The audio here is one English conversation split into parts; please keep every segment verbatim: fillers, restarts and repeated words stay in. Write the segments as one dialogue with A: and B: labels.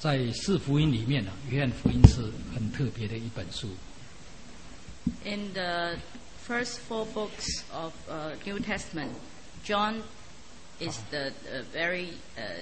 A: 在四福音里面呢、啊，约翰福音是很特别的一本书。
B: In the first four books of uh, New Testament, John is the uh, very uh,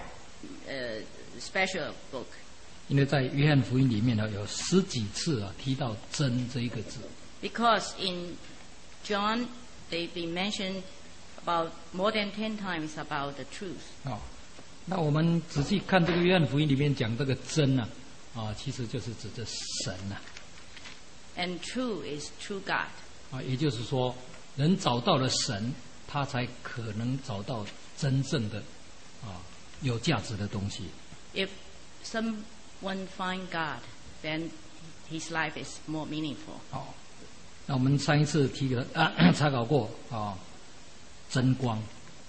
B: uh, special book.
A: 因为在约翰福音里面呢，有十几次啊提到“真”这一个字。
B: Because in John, they've been mentioned about more than ten times about the truth.
A: 哦，那我们仔细看这个约翰福音里面讲这个“真”呢，啊，其实就是指着神呐、啊。
B: And true is true God.
A: 啊，也就是说，人找到了神，他才可能找到真正的啊有价值的东西。
B: If someone find God, then his life is more meaningful.
A: 好，那我们上一次提了啊查考过啊，真光。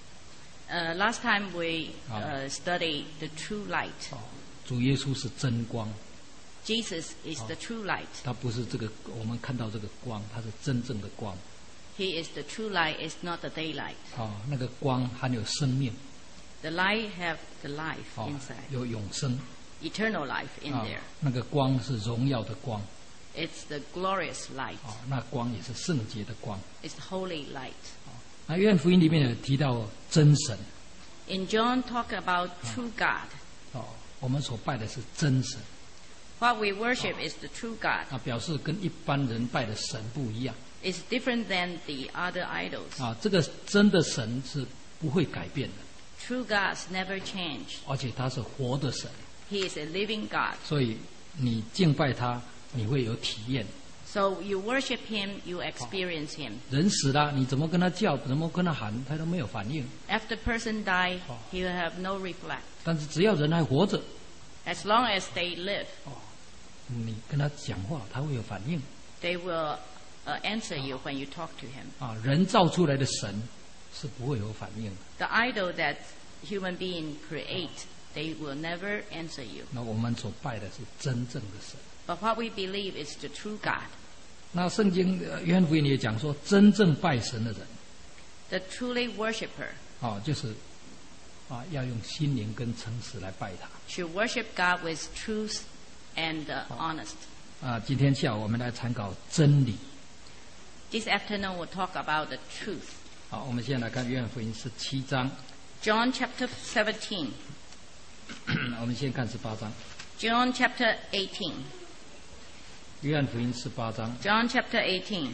B: Uh, last time we uh, studied the true light.
A: 哦，主耶稣是真光。
B: Jesus is the true light.
A: 他不是这个我们看到这个光，他是真正的光。
B: He is the true light, is not the daylight.
A: 哦，那个光含有生命。
B: The light have the life
A: 哦，
B: inside.
A: 有永生。
B: Eternal life in
A: 啊
B: there.
A: 那个光是荣耀的光。
B: It's the glorious light.
A: 哦，那光也是圣洁的光。
B: It's the holy light.
A: 那约翰福音里面有提到真神。
B: In John talk about true God.
A: 哦，我们所拜的是真神。
B: What we worship is the true God.
A: 啊，表示跟一般人拜的神不一样。
B: It's different than the other idols.
A: 啊，这个真的神是不会改变的。
B: True gods never change.
A: 而且他是活的神。
B: He is a living God.
A: 所以你敬拜他，你会有体验。
B: So you worship him, you experience him.
A: 人死了，你怎么跟他叫，怎么跟他喊，他都没有反应。
B: After person die, he will have no reflect.
A: 但是只要人还活着，
B: As long as they live,
A: 你跟他讲话，他会有反应。
B: they will uh, answer you when you talk to him.
A: 啊，人造出来的神是不会有反应的。
B: The idol that human being create, they will never answer you.
A: 那我们所拜的是真正的神。
B: But what we believe is the true God.
A: 那圣经呃约翰福音也讲说，真正拜神的人，
B: The truly worshipper
A: 啊，就是啊，要用心灵跟诚实来拜他。
B: should worship God with truth and uh, honest.
A: 啊，今天下午我们来参考真理。
B: This afternoon we'll talk about the truth.
A: 好，我们现在来看约翰福音十七章。
B: John chapter seventeen.
A: 我们先看十八章。
B: John chapter eighteen.
A: 约翰福音十八章。
B: John chapter eighteen.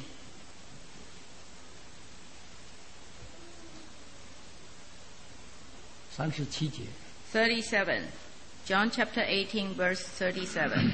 A: 三十七节。
B: thirty-seven. John chapter eighteen, verse thirty-seven.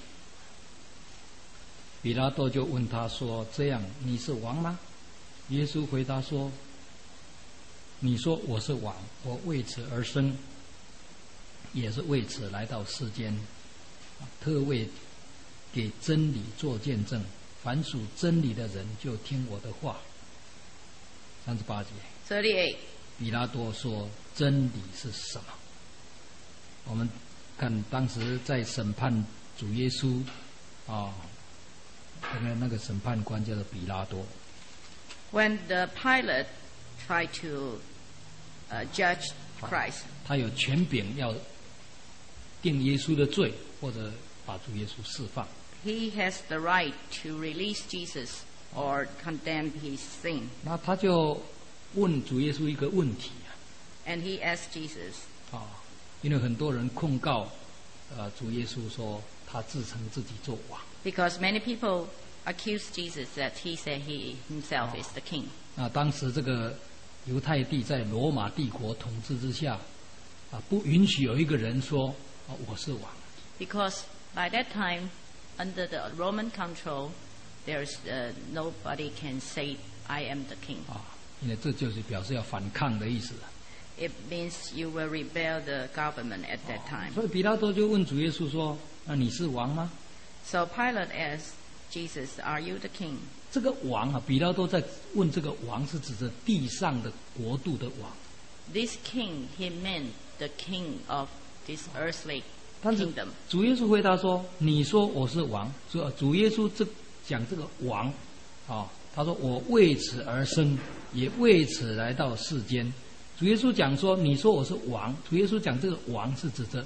A: 比拉多就问他说：“这样你是王吗？”耶稣回答说：“你说我是王，我为此而生，也是为此来到世间，特为给真理做见证。凡属真理的人，就听我的话。”三十八节。
B: thirty-eight.
A: 比拉多说：“真理是什么？”我们看当时在审判主耶稣啊，那个那个审判官叫做比拉多。
B: When the Pilate tried to uh, judge Christ,
A: 他有权柄要定耶稣的罪，或者把主耶稣释放。
B: he has the right to release Jesus or condemn his sin.
A: 那他就问主耶稣一个问题
B: And he asked Jesus,
A: 啊，因为很多人控告呃主耶稣说他自称自己做王。
B: because many people accuse Jesus that he said he himself is the king.
A: 那当时这个犹太地在罗马帝国统治之下，啊，不允许有一个人说啊我是王。
B: Because by that time, under the Roman control, there's uh, nobody can say, I am the king.
A: 啊，因为这就是表示要反抗的意思。
B: It means you will rebel the government at that time.
A: 所以比拉多就问主耶稣说：“那你是王吗？”
B: So Pilate asked Jesus, are you the king?
A: 这个王啊，比拉多在问这个王是指着地上的国度的王。
B: This king, he meant the king of this earthly
A: 但是
B: kingdom.
A: 主耶稣回答说：“你说我是王。”主主耶稣这讲这个王啊，他说：“我为此而生，也为此来到世间。”主耶稣讲说：“你说我是王。”主耶稣讲这个王是指着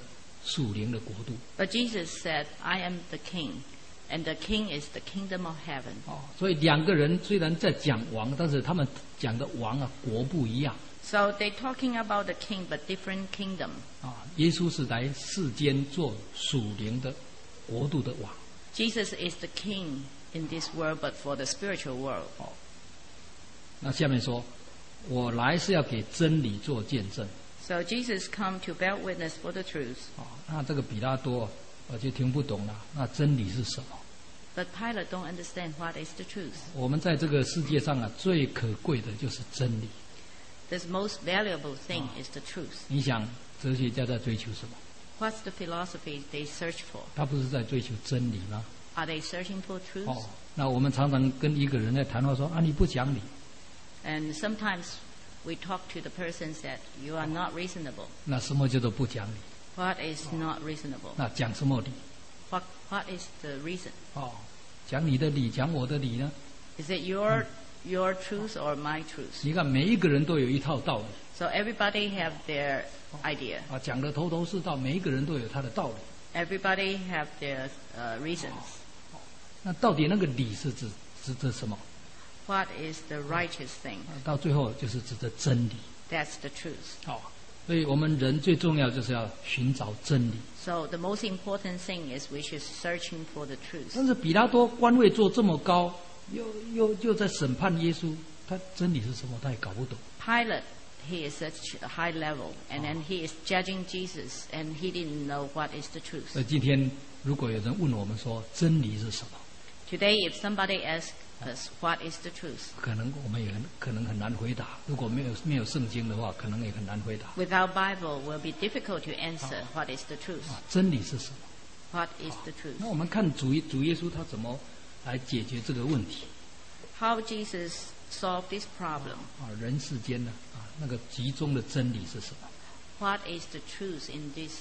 A: 属灵的国度。
B: But Jesus said, I am the king, and the king is the kingdom of heaven.
A: 哦，所以两个人虽然在讲王，但是他们讲的王啊，国不一样。
B: So they're talking about the king, but different kingdom.
A: 啊，耶稣是来世间做属灵的国度的王。
B: Jesus is the king in this world, but for the spiritual world.
A: 哦，那下面说，我来是要给真理做见证。
B: So Jesus come to bear witness for the truth.
A: 哦，那这个比拉多我就听不懂了。那真理是什么？
B: But Pilate don't understand what is the truth.
A: 我们在这个世界上啊，最可贵的就是真理。
B: The most valuable thing is the truth.
A: 你想，哲学家在追求什么？
B: What's the philosophy they search for?
A: 他不是在追求真理吗？
B: Are they searching for truth?
A: 哦，那我们常常跟一个人在谈话说啊，你不讲理，
B: And sometimes we talk to the person that you are not reasonable.
A: 那什么叫做不讲理？
B: What is not reasonable?
A: 那讲什么理？
B: What What is the reason?
A: 哦，讲你的理，讲我的理呢？
B: Is it your your truth or my truth?
A: 你看每一个人都有一套道理
B: So everybody have their idea.
A: 啊，讲得头头是道，每一个人都有他的道理。
B: Everybody have their uh, reasons.
A: 那到底那个理是指指的什么？
B: What is the righteous thing?
A: 啊到最后就是指的真理。
B: That's the truth.
A: 哦，所以我们人最重要就是要寻找真理。
B: So the most important thing is we should searching for the truth.
A: 但是比拉多官位做这么高，又又又在审判耶稣，他真理是什么？他也搞不懂。
B: Pilate, he is such a high level, and then he is judging Jesus, and he didn't know what is the truth.
A: 所以今天如果有人问我们说真理是什么，
B: Today, if somebody asks us what is the truth,
A: 可能我们也很可能很难回答。如果没有没有圣经的话，可能也很难回答。
B: without Bible, will be difficult to answer what is the truth.
A: 啊，真理是什么？
B: What is the truth?
A: 那我们看主耶主耶稣他怎么来解决这个问题
B: How Jesus solved this problem?
A: 啊？人世间呢啊，那个集中的真理是什么？
B: What is the truth in this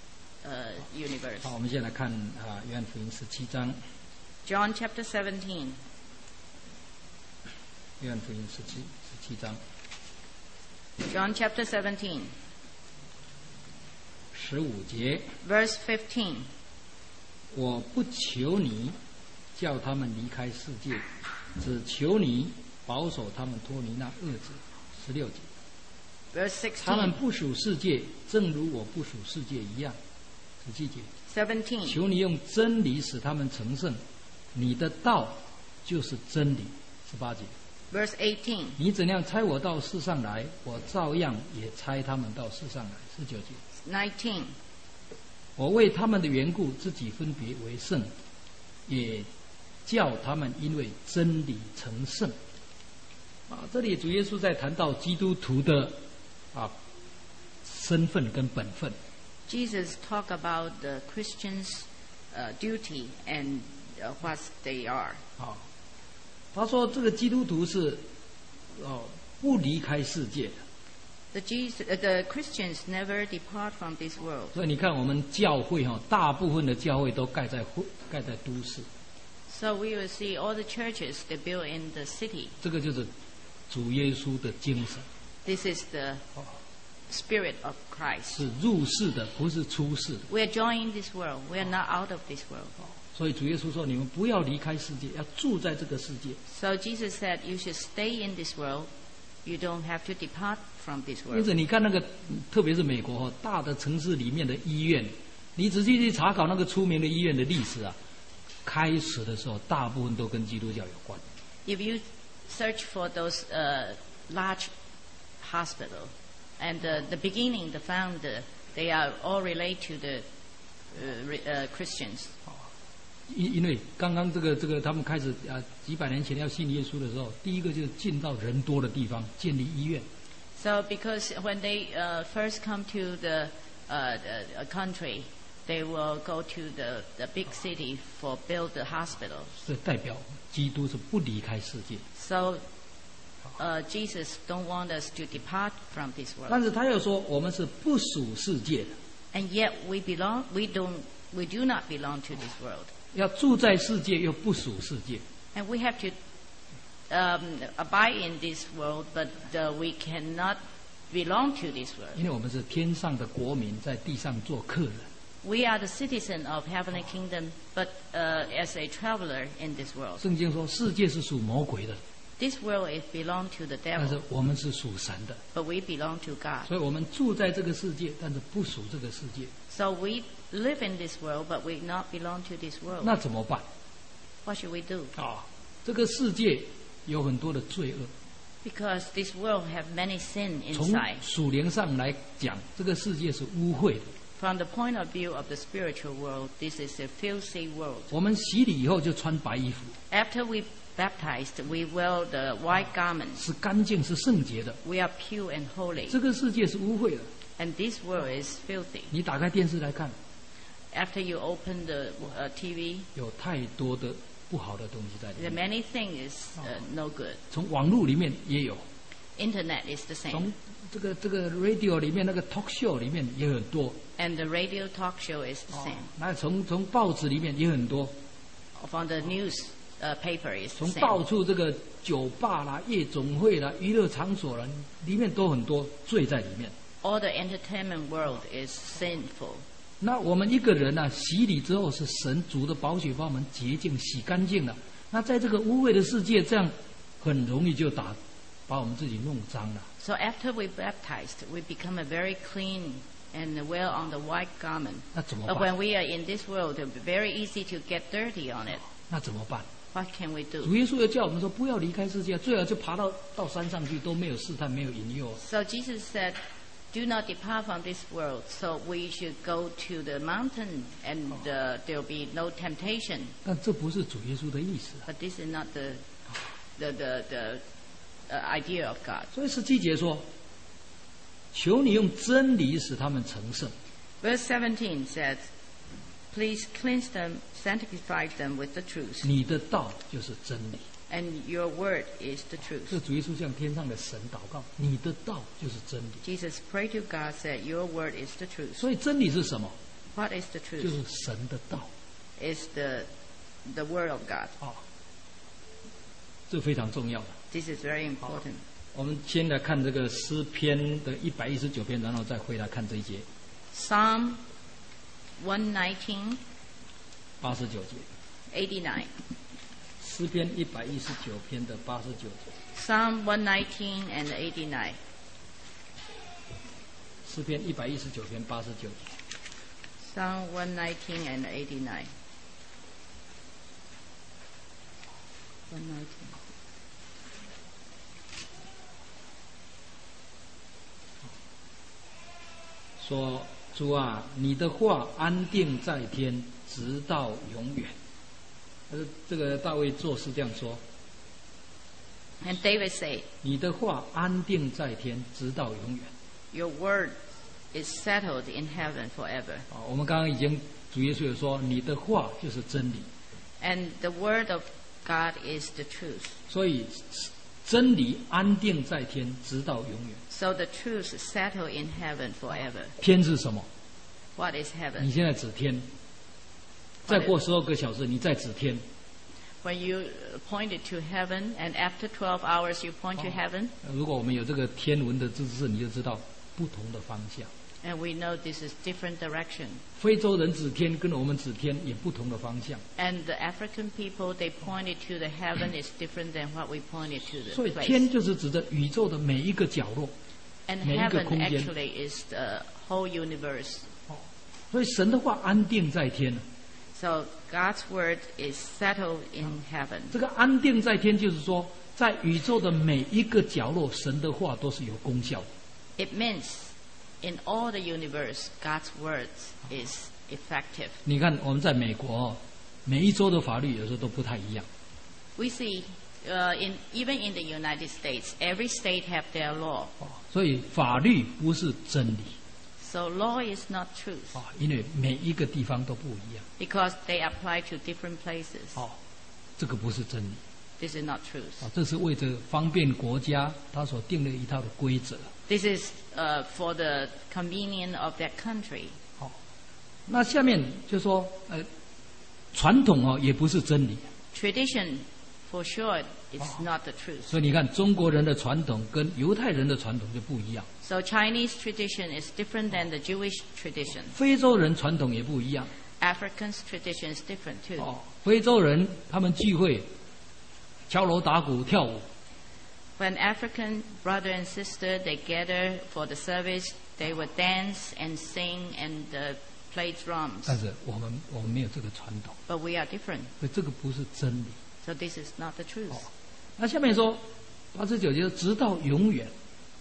B: uh, universe?
A: 好，我们现在来看啊，约翰福音十七章，
B: John chapter seventeen.
A: 约翰福音十七十七章
B: John chapter seventeen,
A: 十五节，
B: verse fifteen.
A: 我不求你叫他们离开世界，只求你保守他们脱离那恶者。十六节，
B: Verse
A: 他们
B: sixteen,
A: 不属世界，正如我不属世界一样。十七节，
B: seventeen.
A: 求你用真理使他们成圣，你的道就是真理。十八节，
B: Verse eighteen.
A: 你怎样差我到世上来，我照样也差他们到世上来。十九节，
B: nineteen.
A: 我为他们的缘故自己分别为圣，也叫他们因为真理成圣。啊，这里主耶稣在谈到基督徒的啊身份跟本分。
B: Jesus talked about the Christians' uh, duty and uh, what they are.
A: 啊，他说这个基督徒是哦不离开世界的。
B: The, Jesus, uh, the Christians never depart from this world.
A: 所以你看，我们教会哈、大部分的教会都盖在盖在都市，
B: So we will see all the churches they built in the city.
A: 这个就是主耶稣的精神，
B: This is the spirit of Christ.
A: 是入世的，不是出世的。
B: We are joining this world. We are not out of this world.
A: 所以主耶稣说：“你们不要离开世界，要住在这个世界。
B: So Jesus said, you should stay in this world. You don't have to depart from this ”
A: 因
B: world.
A: 此，你看那个，特别是美国哈大的城市里面的医院，你仔细去查考那个出名的医院的历史啊，开始的时候大部分都跟基督教有关。
B: If you search for those uh, large hospital, and uh, the beginning, the founder, they are all related to the uh, re- uh, Christians.
A: 因因为刚刚这个这个他们开始啊几百年前要信耶稣的时候，第一个就是进到人多的地方建立医院。
B: So because when they uh, first come to the uh, uh, country, they will go to the, the big city for build the hospital.
A: 这代表基督是不离开世界，
B: So uh, Jesus don't want us to depart from this
A: 但
B: world.
A: 是他又说我们是不属世界的，
B: And yet we belong, we don't, we do not belong to this world.
A: 要住在世界又不属世界。
B: And we have to um, abide in this world, but uh, we cannot belong to this world.
A: 因为我们是天上的国民，在地上做客人。
B: We are the citizen of heavenly kingdom, but uh, as a traveler in this world.
A: 圣经说，世界是属魔鬼的，
B: This world is belong to the
A: 但是
B: devil,
A: 我们是属神的，
B: but we belong to God.
A: 所以我们住在这个世界，但是不属这个世界。
B: So we live in this world, but we not belong to this world.
A: 那怎么办
B: What should we do?
A: 啊？这个世界有很多的罪恶，
B: Because this world have many sin
A: 从
B: inside.
A: 属灵上来讲，这个世界是污秽的。
B: From the point of view of the spiritual world, this is a filthy world.
A: 我们洗礼以后就穿白衣服，
B: After we baptized, we wear the white garments.
A: 是干净是圣洁的。
B: We are pure and holy.
A: 这个世界是污秽的，
B: And this world is filthy.
A: 你打开电视来看，
B: After you open the uh, T V,
A: 有太多的不好的东西在里
B: the
A: 面。
B: many things is uh, no good.
A: 从网络里面也有，
B: Internet is the same.
A: 从这个这个 radio 里面那个 talk show 里面也很多。
B: And the radio talk show is the
A: 哦
B: same.
A: 那从从报纸里面也很多，
B: From the news uh, paper is the
A: 从到
B: same.
A: 处这个酒吧啦、夜总会啦、娱乐场所啦，里面都很多罪在里面。
B: All the entertainment world is sinful.
A: 那我们一个人呢、啊，洗礼之后是神主的宝血把我们洁净、洗干净了。那在这个污秽的世界，这样很容易就打把我们自己弄脏了。
B: So after we baptized, we become a very clean and wear on the white garment.
A: 那怎么
B: But
A: 办？
B: when we are in this world, it's very easy to get dirty on it.
A: 那怎么办？
B: What can we do?
A: 主耶稣又叫我们说，不要离开世界，最好就爬到到山上去，都没有试探，没有引诱。
B: So Jesus said, do not depart from this world. So we should go to the mountain and uh, there will be no temptation.
A: 但这不是主耶稣的意思啊。
B: But this is not the, the, the, the uh, idea of God.
A: 所以十七节说，求你用真理使他们成圣。
B: Verse seventeen says, please cleanse them, sanctify them with the truth.
A: 你的道就是真理。
B: And your word is the truth.
A: 这主耶稣向天上的神祷告，你的道就是真理。
B: Jesus prayed to God, said, your word is the truth.
A: 所以真理是什么？
B: What is the
A: 就
B: truth?
A: 是神的道
B: Is the, the word of God.
A: 啊，这非常重要的。
B: This is very important.
A: 我们先来看这个诗篇的一百一十九篇，然后再回来看这一节
B: Psalm one nineteen,
A: 八十九节。
B: eighty-nine.
A: 诗篇一百一十九篇的八十九节，
B: Psalm one nineteen and eighty-nine.
A: 诗篇一百一十九篇八十九节。
B: Psalm one nineteen and eighty-nine. one nineteen.
A: 说主啊，你的话安定在天，直到永远。呃，这个大卫作诗这样说：
B: And David said,
A: 你的话安定在天，直到永远。
B: your word is settled in heaven forever.
A: 啊，我们刚刚已经主耶稣有说，你的话就是真理，
B: And the word of God is the truth.
A: 所以真理安定在天，直到永远。
B: So the truth is settled in heaven forever.
A: 天是什么？
B: What is
A: 你
B: heaven?
A: 现在指天，再过十二个小时你再指天。
B: When you pointed to heaven, and after twelve hours you point to heaven,
A: 如果我们有这个天文的知识，你就知道不同的方向。
B: and we know this is different direction.
A: 非洲人指天跟我们指天也不同的方向，
B: And the African people, they pointed to the heaven is different than what we pointed to
A: 所以
B: the
A: 天
B: place.
A: 就是指着宇宙的每一个角落。
B: And
A: 每一个
B: heaven
A: 空间。
B: actually is the whole universe.
A: 所以神的话安定在天，
B: So God's word is settled in heaven.
A: 这个安定在天就是说，在宇宙的每一个角落，神的话都是有功效的。
B: It means in all the universe, God's words is effective.
A: 你看我们在美国哦，每一州的法律有时候都不太一样。
B: We see, uh, in even in the United States, every state have their law.
A: 哦，所以法律不是真理
B: So law is not truth
A: 啊，因为每一个地方都不一样
B: because they apply to different places.
A: 哦，这个不是真理
B: This is not truth.
A: 啊，这是为着方便国家他所定的一套的规则。
B: This is uh, for the convenience of that country.
A: 好，那下面就说，呃，传统哦也不是真理，
B: Tradition, for sure, it's not the truth.
A: 所以你看，中国人的传统跟犹太人的传统就不一样，
B: So Chinese tradition is different than the Jewish tradition.
A: 非洲人传统也不一样。
B: Africans' tradition is different too.
A: 哦，非洲人他们聚会，敲锣打鼓跳舞，
B: When African brother and sister they gather for the service, they would dance and sing and uh, play drums.
A: 但是我们我们没有这个传统，
B: But we are different.
A: 所以这个不是真理。
B: So this is not the truth.
A: 那下面说八十九节，直到永远。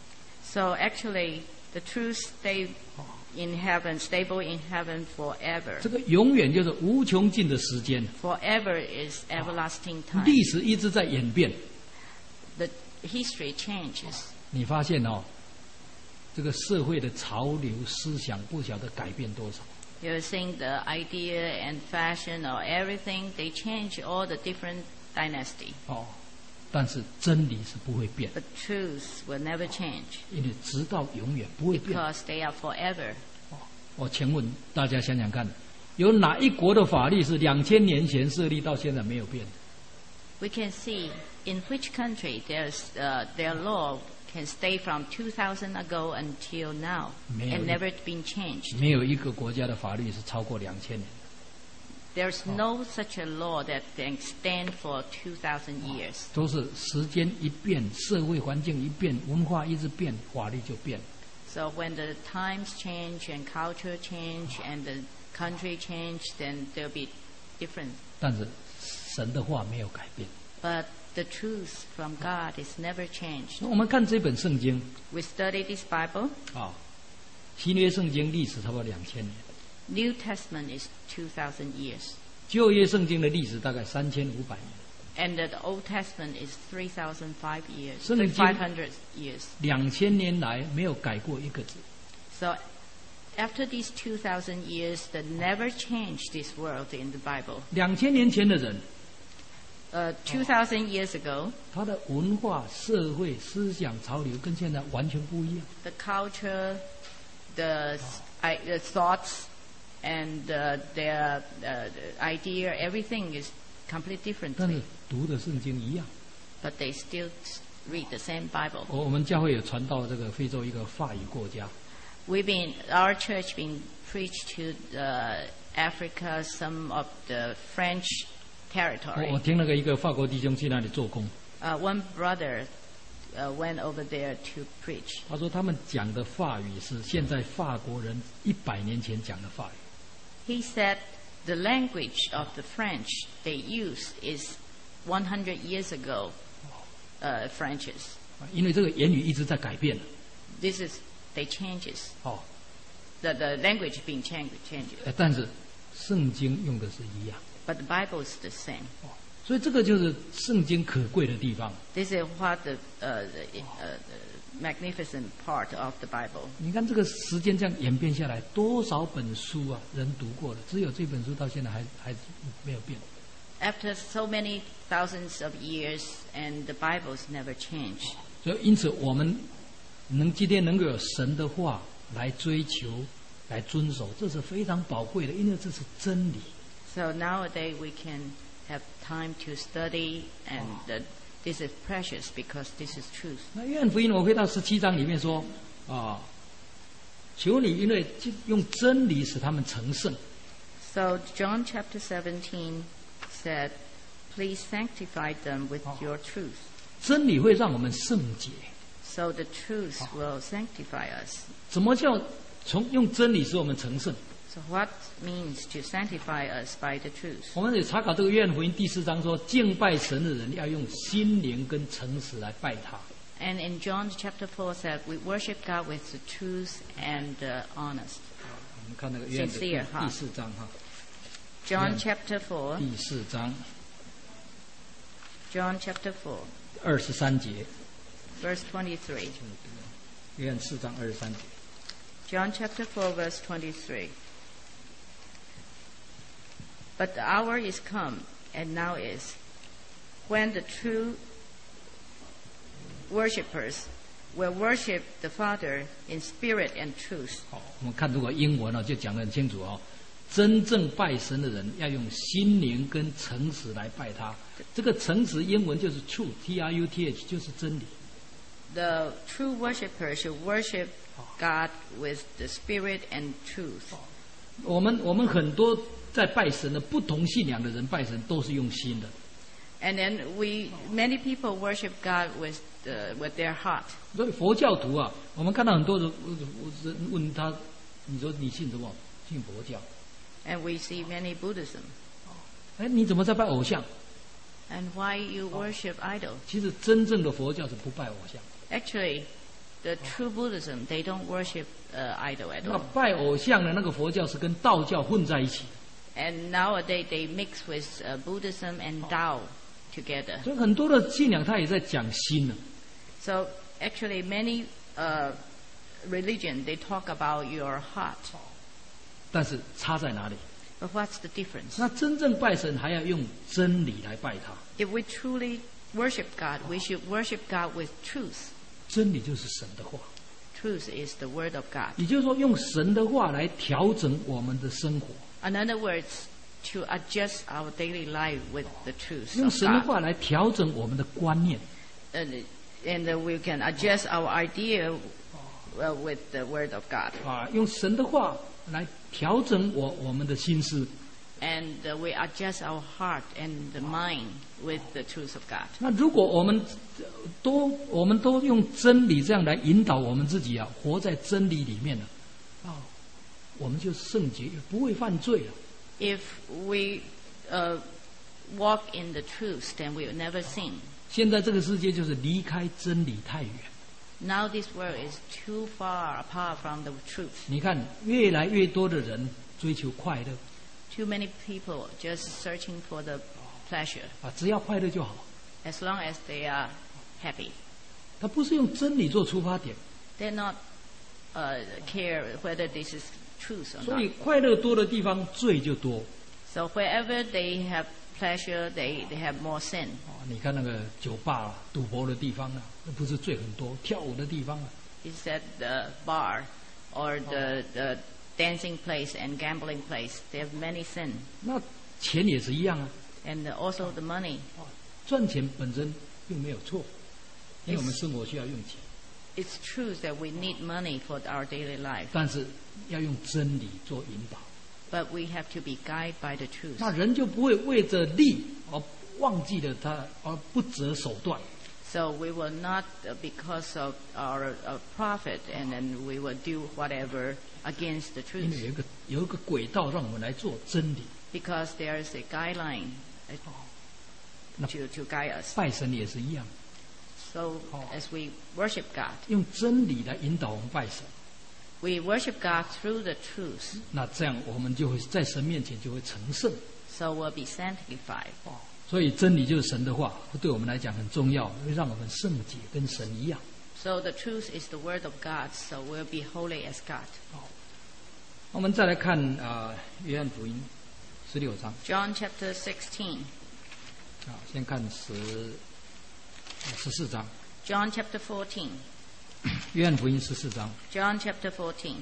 B: So actually, the truth stay in heaven, stable in heaven forever.
A: 这个永远就是无穷尽的时间，
B: Forever is everlasting time.
A: 历史一直在演变。
B: The history changes.
A: 你发现哦，这个社会的潮流思想不晓得改变多少。
B: You're seeing the idea and fashion or everything, they change all the different dynasty.
A: 哦，但是真理是不会变，
B: But truths will never change
A: 因为直到永远不会变。
B: because they are forever.
A: 我请问大家想想看，有哪一国的法律是两千年前设立到现在没有变的？
B: We can see in which country there's uh, their law can stay from two thousand ago until now
A: 没有
B: and
A: 一-
B: never been changed.
A: 没有一个国家的法律是超过两千年。
B: There's no such a law that can stand for two thousand years.
A: 都是时间一变，社会环境一变，文化一直变，法律就变。
B: So when the times change and culture change and the country change, then there'll be different.
A: 但是神的话没有改变。
B: But the truth from God is never changed.
A: 我们看这本圣经
B: We study this Bible.
A: 啊，新约圣经历史差不多两千年，
B: New Testament is two thousand years.
A: 旧约圣经的历史大概三千五百年。
B: And the Old Testament is three thousand five years,
A: 圣经-
B: five hundred years.
A: 两千年来没有改过一个字。
B: So after these two thousand years, they never changed this world in the Bible.
A: 两千年前的人，
B: Uh, two thousand years ago,
A: 他的文化、社会、思想、潮流跟现在完全不一样。
B: the culture, the, I, the thoughts, and uh, their uh, idea, everything is completely
A: 但是
B: different.
A: 读的圣经一样。
B: But they still read the same Bible.
A: 我我们教会有传到这个非洲一个法语国家，
B: We've been, our church been preached to uh, Africa, some of the French
A: 我
B: territory.
A: 我听那个一个法国弟兄去那里做工，
B: Uh, one brother uh, went over there to preach.
A: 他说他们讲的法语是现在法国人一百年前讲的法语。
B: He said the language of the French they use is one hundred years ago uh, French's.
A: 因为这个言语一直在改变。
B: This is, they changes.
A: 哦，
B: The, the language being changed, changes.
A: 呃但是圣经用的是一样。
B: But the Bible is the same.
A: 所以这个就是圣经可贵的地方。
B: This is what the, uh, the, uh, the magnificent part of the Bible.
A: 你看这个时间这样演变下来，多少本书啊，人读过了，只有这本书到现在还还没有变。
B: After so many thousands of years, and the Bible's never changed.
A: 所以因此我们能今天能够有神的话来追求、来遵守，这是非常宝贵的，因为这是真理。
B: So nowadays we can have time to study, and uh, this is precious because this is truth.
A: 那约翰福音我会到十七章里面说啊，求你因为用真理使他们成圣。
B: So John chapter seventeen said, "Please sanctify them with your truth."
A: 真理会让我们圣洁。
B: So the truth will sanctify us.
A: 怎么叫从用真理使我们成圣？
B: So what means to sanctify us by the truth?
A: 我们得查考这个约翰福音第四章说，敬拜神的人要用心灵跟诚实来拜他。
B: And in John chapter four said, "We worship God with the truth and uh, honest."
A: 我们看那个约翰的
B: Sincere, 哈。
A: 第四章哈，
B: John
A: Yeah.
B: chapter four.
A: 第四章
B: John chapter four,
A: 二十三节，
B: verse twenty-three.
A: 约翰四章二十三节。
B: John chapter four, verse twenty-three. But the hour is come, and now is, when the true worshippers will worship the Father in spirit and truth.
A: 好，我们看这个英文呢，就讲得很清楚哦。 真正拜神的人要用心灵跟诚实来拜他。这个诚实英文就是 truth，T R U T H， 就是真理。
B: The true worshiper should worship God with the spirit and truth.
A: 我们我们很多在拜神的不同信仰的人拜神都是用心的。
B: And then we, many people worship God with the, with their heart.
A: 所以佛教徒啊，我们看到很多人人问他，你说你信什么？信佛教。
B: And we see many Buddhism.
A: 哎，你怎么在拜偶像？
B: And why you worship idol?
A: 其实真正的佛教是不拜偶像。
B: Actually, the true Buddhism, they don't worship uh, idol at
A: 那
B: all.
A: 拜偶像的那个佛教是跟道教混在一起。
B: And nowadays they mix with uh, Buddhism and Tao together.
A: 所以很多的信仰他也在讲心了。
B: So actually, many uh, religion they talk about your heart.
A: 但是差在哪里？
B: But what's the difference?
A: 那真正拜神还要用真理来拜他。
B: If we truly worship God, we should worship God with truth.
A: 真理就是神的话，
B: Truth is the word of God.
A: 也就是说，用神的话来调整我们的生活，
B: In other words, to adjust our daily life with the truth
A: 用
B: of
A: 神的
B: God.
A: 话来调整我们的观念。
B: And, and uh, we can adjust our idea uh, with the word of God.
A: 啊，用神的话来调整我我们的心思。
B: And uh, we adjust our heart and the mind with the truth of God.
A: 那如果我们都我们都用真理这样来引导我们自己啊，活在真理里面了，啊，我们就圣洁，不会犯罪了。
B: If we uh, walk in the truth, then we will never sin.
A: 现在这个世界就是离开真理太远。
B: Now this world is too far apart from the truth.
A: 你看，越来越多的人追求快乐
B: Too many people just searching for the pleasure
A: 啊，只要快乐就好。
B: as long as they are happy.
A: 他不是用真理做出发点，
B: They not uh, care whether this is truth or
A: 所以
B: not.
A: 快乐多的地方罪就多。
B: So wherever they have pleasure, they, they have more sin.
A: 啊，你看那个酒吧、啊、赌博的地方啊，那不是罪很多；跳舞的地方啊，
B: It's at the bar or the, the dancing place and gambling place. They have many sin.
A: 那钱也是一样啊。
B: And also the money.
A: 赚钱本身并没有错，因为我们生活需要用钱，
B: It's true that we need money for our daily life.
A: 但是要用真理做引导。
B: But we have to be guided by the truth.
A: 那人就不会为着利而忘记了他，而不择手段。
B: So we will not, uh, because of our uh, profit, and then we will do whatever against the
A: 因为有
B: truth.
A: 一个有一个轨道让我们来做真理。
B: Because there is a guideline uh,
A: 那
B: to, to guide us.
A: 拜神也是一样，
B: So as we worship God,
A: 用真理来引导我们拜神。
B: we worship God through the truth.
A: 那这样我们就会在神面前就会成圣。
B: So we'll be sanctified.
A: 所以真理就是神的话，对我们来讲很重要，会让我们圣洁，跟神一样。
B: So the truth is the word of God. So we'll be holy as God.
A: 我们再来看啊，约翰福音十六章
B: John chapter sixteen.
A: 啊，先看十十四章，
B: John chapter fourteen.
A: 约翰福音十四章。
B: John chapter fourteen.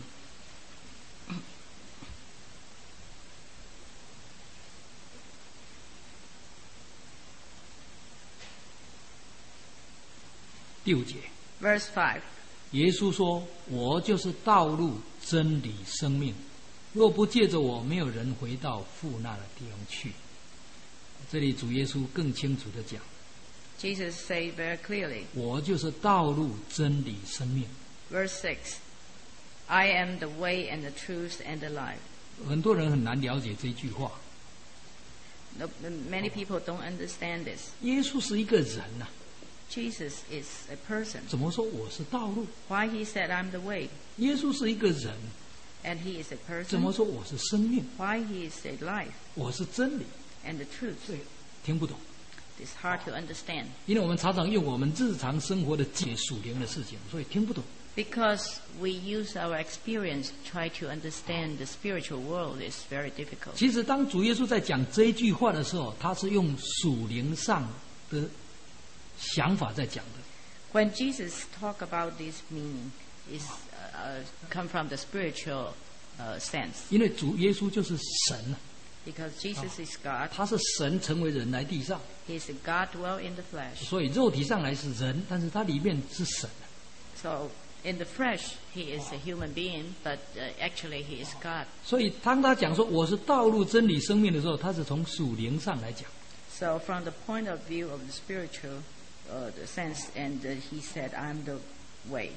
A: 第五节，
B: Verse five.
A: 耶稣说：“我就是道路、真理、生命。若不借着我，没有人回到父那的地方去。”这里主耶稣更清楚的讲
B: Jesus said very clearly.
A: 我就是道路、真理、生命。
B: Verse six. I am the way and the truth and the life.
A: 很多人很难了解这句话。
B: No, many people don't understand this.
A: 耶稣是一个人呐、
B: Jesus is a person.
A: 怎么说我是道路？
B: Why he said I'm the way,
A: 耶稣是一个人，
B: and he is a
A: 怎么
B: person.
A: 说我是生命？
B: Why he is a life
A: 我是真理？
B: and the truth.
A: 对，听不懂，
B: It's hard to understand
A: 因为我们常常用我们日常生活的解属灵的事情，所以听不懂。
B: because we use our experience to try to understand the spiritual world is very difficult.
A: 其实，当主耶稣在讲这一句话的时候，他是用属灵上的想法在讲的。
B: When Jesus talk about this meaning, is uh, uh, come from the spiritual uh, sense.
A: 因为主耶稣就是神啊，
B: Because Jesus is God.
A: 他是神成为人来地上，
B: He is God dwell in the flesh.
A: 所以肉体上来是人，但是他里面是神。
B: So in the flesh, he is a human being, but uh, actually he is God.
A: 所以当他讲说我是道路、真理、生命的时候，他是从属灵上来讲。
B: So from the point of view of the spiritual uh, the sense, and uh, he said, I'm the way.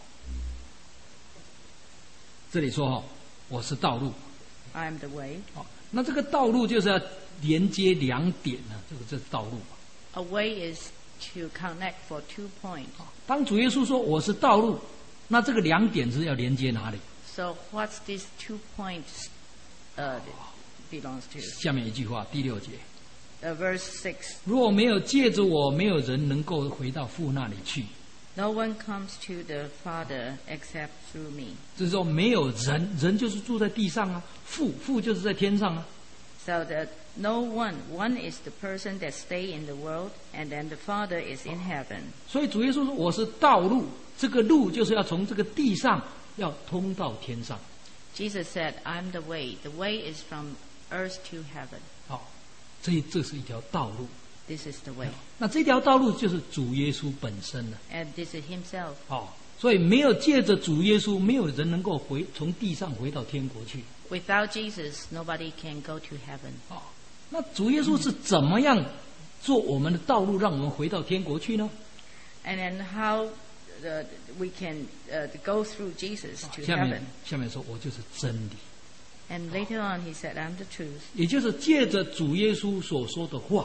A: 这里说哈，我是道路。
B: I'm the way.
A: 好，那这个道路就是要连接两点呢、啊，这个这是道路。
B: A way is to connect for two points.
A: 当主耶稣说我是道路，那这个两点是要连接哪里？
B: So what's these two points uh, belongs to?
A: 下面一句话，第六节。
B: Uh, verse six.
A: 若没有借着我，没有人能够回到父那里去。
B: No one comes to the Father except through me.
A: 就是说没有人，人就是住在地上啊，父父就是在天上啊。
B: So that no one, one is the person that stay in the world, and then the Father is in heaven.
A: 所以主耶稣说我是道路，这个路就是要从这个地上要通到天上。
B: Jesus said, I'm the way. The way is from earth to heaven.
A: 好，这这是一条道路。
B: This is the way.
A: 那这条道路就是主耶稣本身了。
B: And this is himself.
A: 好，所以没有借着主耶稣，没有人能够回从地上回到天国去。
B: Without Jesus, nobody can go to heaven.
A: 好，那主耶稣是怎么样做我们的道路，让我们回到天国去呢？
B: And then how uh, we can uh, go through Jesus to
A: 下
B: heaven.
A: 面下面说，我就是真理，
B: And later on he said, I'm the truth.
A: 也就是借着主耶稣所说的话，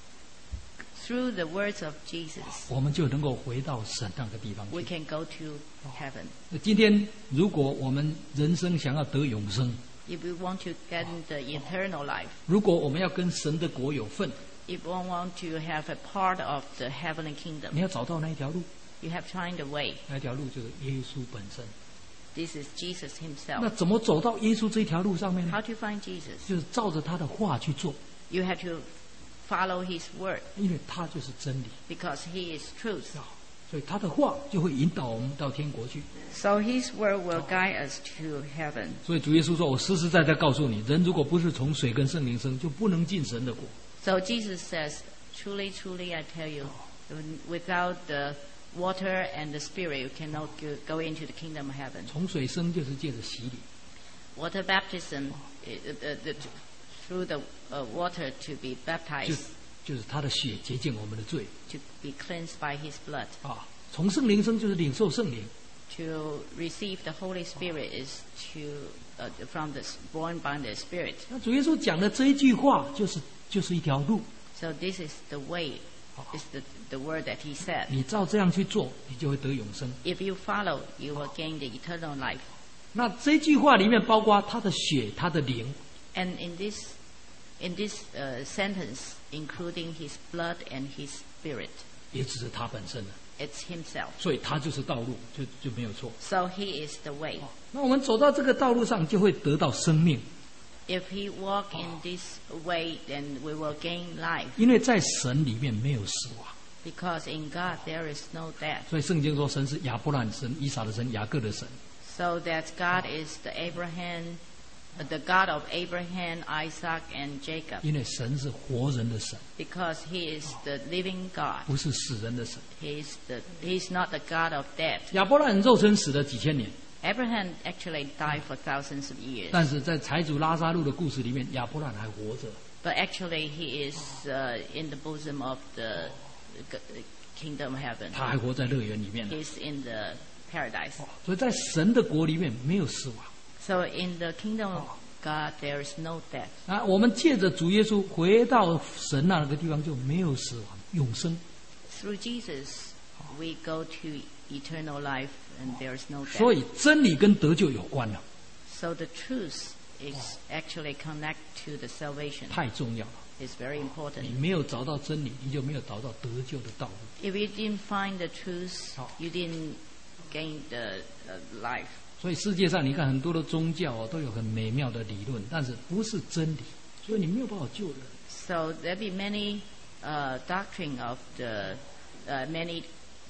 B: Through the words of Jesus,
A: 我们就能够回到神那个地方
B: we
A: 去。
B: can go to heaven.
A: 那今天如果我们人生想要得永生，
B: If we want to get the eternal life,
A: 如果我们要跟神的国有份，
B: if we want to have a part of the heavenly kingdom,
A: 你要找到那一条路，
B: you have to find a way.
A: 那条路就是耶稣本身。
B: This is Jesus
A: 那
B: himself.
A: 怎么走到耶稣这条路上面呢？
B: How to find Jesus?
A: 就是照着他的话去做，
B: You have to follow his word
A: 因为他就是真理
B: because he is truth.
A: 啊，所以他的话就会引导我们到天国去。
B: So his word will guide us to heaven.
A: 所以主耶稣说：“我实实在在告诉你，人如果不是从水跟圣灵生，就不能进神的国。
B: So Jesus says, truly, truly, I tell you, without the water and the spirit, you cannot go, go into the kingdom of heaven.
A: 从水生就是借着洗礼，
B: Water baptism, uh, uh, the, through the uh, water to be
A: 就
B: baptized,
A: 就是他的血洁净我们的罪
B: to be cleansed by his blood.
A: 啊。从圣灵生就是领受圣灵，
B: To receive the Holy Spirit is to uh, from the born by the Spirit.
A: 那主耶稣讲的这一句话，就是就是一条路。
B: So this is the way, is the the word that he said.
A: 你照这样去做，你就会得永生。
B: If you follow, you will gain the eternal life.
A: 那这句话里面包括他的血、他的灵，
B: And in this, in this uh, sentence, including his blood and his spirit,
A: 也只是他本身了。
B: it's himself.
A: 所以他就是道路，就就没有错。
B: So he is the way.
A: 那我们走到这个道路上，就会得到生命，
B: If he walk in this way, then we will gain life.
A: 因为在神里面没有死亡。
B: Because in God there is no death.
A: 所以圣经说，神是亚伯兰的神、以撒的神、雅各的神。
B: So that God is the Abraham, uh, the God of Abraham, Isaac, and Jacob.
A: 因为神是活人的神，
B: Because he is the living God.
A: 不是死人的神。
B: He is the, he's not the God of death.
A: 亚伯兰肉身死了几千年，
B: Abraham actually died for thousands of years.
A: 但是在财主拉撒路的故事里面，亚伯兰还活着。
B: But actually he is uh, in the bosom of the g- kingdom of heaven.
A: 他还活在乐园里面呢。
B: He's in the paradise.
A: 所以在神的国里面没有死亡
B: So in the kingdom of God there is no death.
A: 啊！我们借着主耶稣回到神那个地方，就没有死亡，永生。
B: Through Jesus we go to eternal life and there is no
A: 所
B: death.
A: 以真理跟得救有关了，
B: So the truth is actually connect to the salvation.
A: 太重要了。
B: It's very
A: 你
B: important.
A: 没有找到真理，你就没有找到得救的道路。
B: If you didn't find the truth, you didn't gain the uh, life.
A: 所以世界上你看很多的宗教哦，都有很美妙的理论，但是不是真理，所以你没有办法救人。
B: So there be many uh, doctrine of the uh, many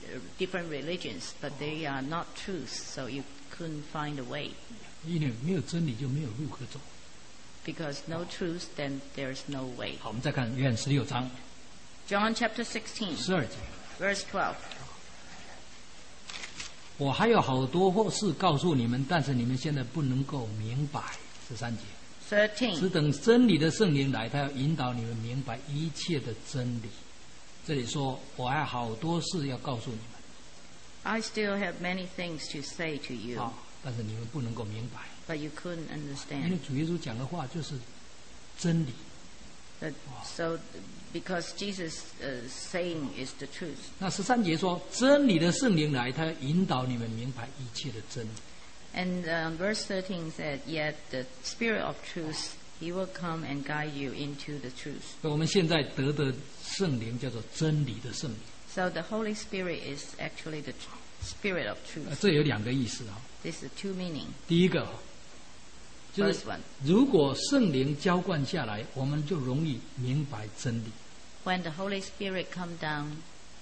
B: uh, different religions, but they are not truth, so you couldn't find a way.
A: 因为没有真理就没有路可走。
B: Because no truth, then there's no way.
A: 好，我们再看约翰十六章
B: John chapter sixteen,
A: 十二节。
B: verse twelve.
A: 我还有好多事告诉你们，但是你们现在不能够明白。十三节，只
B: thirteen.
A: 等真理的圣灵来，他要引导你们明白一切的真理。这里说，我还有好多事要告诉你们。
B: I still have many things to say to you,
A: 好，但是你们不能够明白，
B: but you couldn't
A: 因为
B: understand.
A: 主耶稣讲的话就是真理。
B: But, so, because Jesus' uh, saying is the truth.
A: 那十三节说，真理的圣灵来，他要引导你们明白一切的真理。
B: And um, verse thirteen said, yet the Spirit of truth, He will come and guide you into the truth.
A: 所以我们现在得的圣灵叫做真理的圣灵。
B: So the Holy Spirit is actually the tr- Spirit of
A: 呃，
B: truth.
A: 这有两个意思啊。
B: This is two meaning.
A: 第一个，就
B: First
A: 是
B: one,
A: 如果圣灵浇灌下来，我们就容易明白真理。
B: when the Holy Spirit come down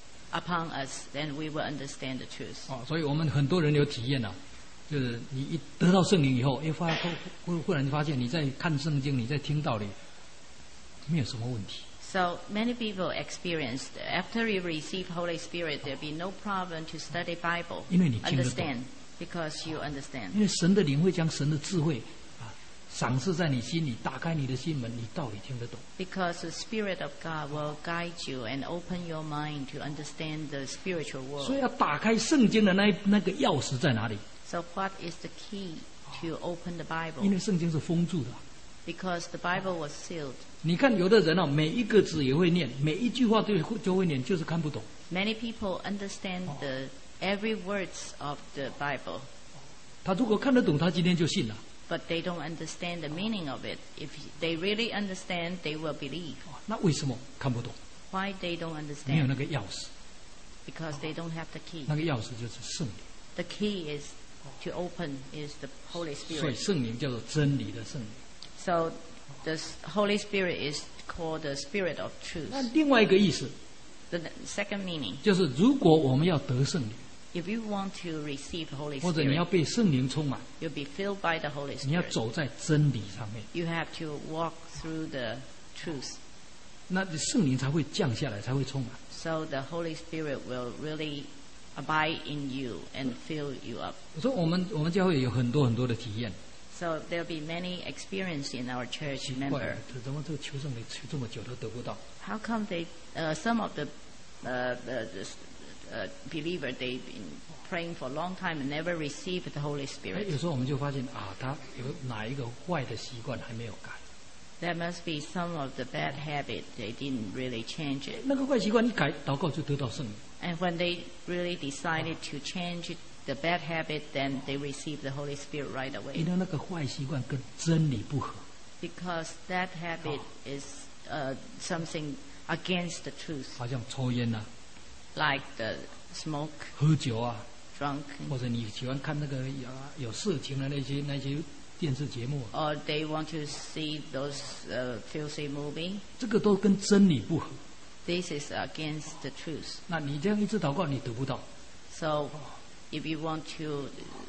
B: upon us, then we will understand the truth.
A: 哦，所以我们很多人有体验啊，就是你一得到圣灵以后，一发忽忽忽然发现你在看圣经，你在听道理，没有什么问题。
B: So many people experienced after you receive Holy Spirit, there'll be no problem to study Bible,
A: 因为你听得懂。
B: understand, because you understand.
A: 因为神的灵会将神的智慧啊赏赐在你心里，打开你的心门，你道理听得懂。
B: Because the Spirit of God will guide you and open your mind to understand the spiritual
A: 所以
B: world.
A: 要打开圣经的那一那个钥匙在哪里？
B: So what is the key to open the
A: 因
B: Bible?
A: 为圣经是封住的。
B: Because the Bible was sealed.
A: 你看有的人啊，每一个字也会念，每一句话都会就会念，就是看不懂。
B: Many people understand the every words of the Bible,
A: 他如果看得懂，他今天就信了。
B: but they don't understand the meaning of it. If they really understand, they will believe.
A: 那为什么看不懂？
B: Why they don't
A: 没有
B: understand?
A: 那个钥匙，
B: Because they don't have the key.
A: 那个钥匙就是圣灵。
B: The key is to open is the Holy
A: 所以
B: Spirit.
A: 圣灵叫做真理的圣灵。
B: So the Holy Spirit is called the Spirit of
A: 那
B: truth.
A: 另外一个意思
B: The second meaning,
A: 就是，如果我们要得圣灵，
B: if you want to receive Holy
A: 或者你要
B: Spirit,
A: 被圣灵充满，
B: you'll be filled by the Holy
A: 你要
B: Spirit.
A: 走在真理上面，
B: You have to walk through the truth.
A: 那圣灵才会降下来，才会充满。
B: So the Holy Spirit will really abide in you and fill you up.
A: 所以我们我们教会有很多很多的体验。
B: So there'll be many experience in our church
A: 奇怪
B: member.
A: 了，怎么这个求圣灵求这么久都得不到？
B: How come they, uh, some of the, uh, the, the uh, believer, they've been praying for a long time and never received the Holy
A: 哎，
B: Spirit?
A: 有时候我们就发现啊，他有哪一个坏的习惯还没有改？
B: There must be some of the bad habit they didn't really change it.
A: 那个坏习惯一改，祷告就得到圣灵。
B: And when they really decided to change it, the bad habit, then they receive the Holy Spirit right
A: 因
B: away.
A: 为那个坏习惯跟真理不合。
B: Because that habit is uh, something against the truth,
A: 好像抽烟呐、
B: like the smoke,
A: 喝酒啊，
B: drunk,
A: 或者你喜欢看那个有有色情的那些那些电视节目，
B: or they want to see those uh, filthy movie.
A: 这个都跟真理不合。
B: This is against the truth.
A: 那你这样一直祷告，你得不到。
B: So, if you want to,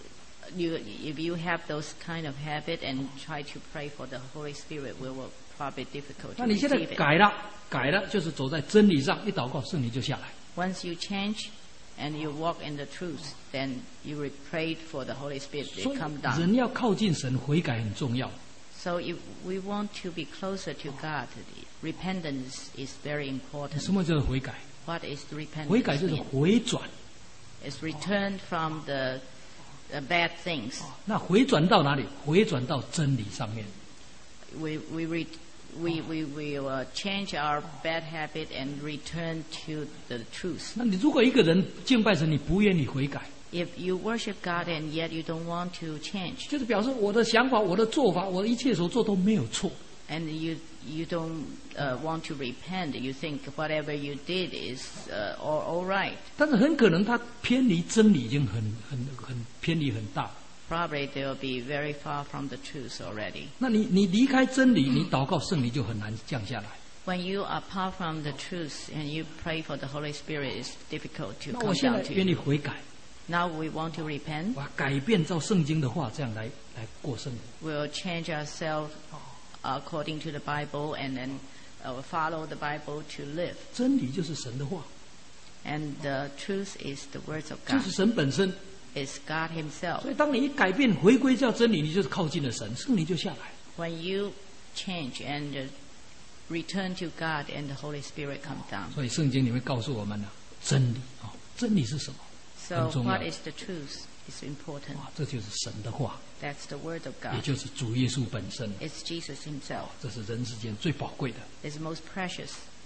B: you if you have those kind of habit and try to pray for the Holy Spirit, it will probably difficult
A: 那
B: to
A: 你现在
B: receive it.
A: 改了，改了就是走在真理上，一祷告圣灵就下来。
B: Once you change and you walk in the truth, then you will pray for the Holy Spirit.
A: 所
B: They
A: 以
B: come down.
A: 人要靠近神，悔改很重要。
B: So if we want to be closer to God, repentance is very
A: 什
B: important.
A: 么叫做悔改？
B: What is
A: 悔改
B: repentance
A: 就是
B: mean?
A: 回转。
B: It's return from the, the bad things.
A: 那回转到哪里？回转到真理上面。
B: We we re, we we will uh, change our bad habit and return to the truth.
A: 那你如果一个人敬拜神，你不愿意悔改，
B: If you worship God and yet you don't want to change,
A: 就是表示我的想法、我的做法、我的一切所做都没有错。
B: and you you don't uh, want to repent, you think whatever you did is uh, all, all right.
A: 但是很可能他偏离真理已经很很很偏离很大。
B: Probably they will be very far from the truth already.
A: 那你你离开真理，你祷告圣灵就很难降下来。
B: When you are apart from the truth and you pray for the Holy Spirit, it's difficult to
A: 那
B: come
A: 我现在
B: down to
A: 愿意
B: you.
A: 悔改，
B: Now we want to repent.
A: 我要改变照圣经的话，这样来来过生活。
B: We'll change ourselves according to the Bible and then uh, follow the Bible to live.
A: 真理就是神的话，
B: And the truth is the words of
A: 就
B: God.
A: 是神本身。
B: It's God Himself.
A: 所以当你一改变回归叫真理，你就是靠近了神，圣灵就下来。
B: When you change and uh, return to God and the Holy Spirit comes down.
A: 所以圣经里面告诉我们了真理啊，真理是什么？
B: So
A: 很重要。
B: what is the truth? It's important.
A: 啊，这就是神的话，
B: That's the word of
A: 也
B: God.
A: 就是主耶稣本身。
B: It's Jesus Himself.
A: 这是人世间最宝贵的。
B: It's most precious.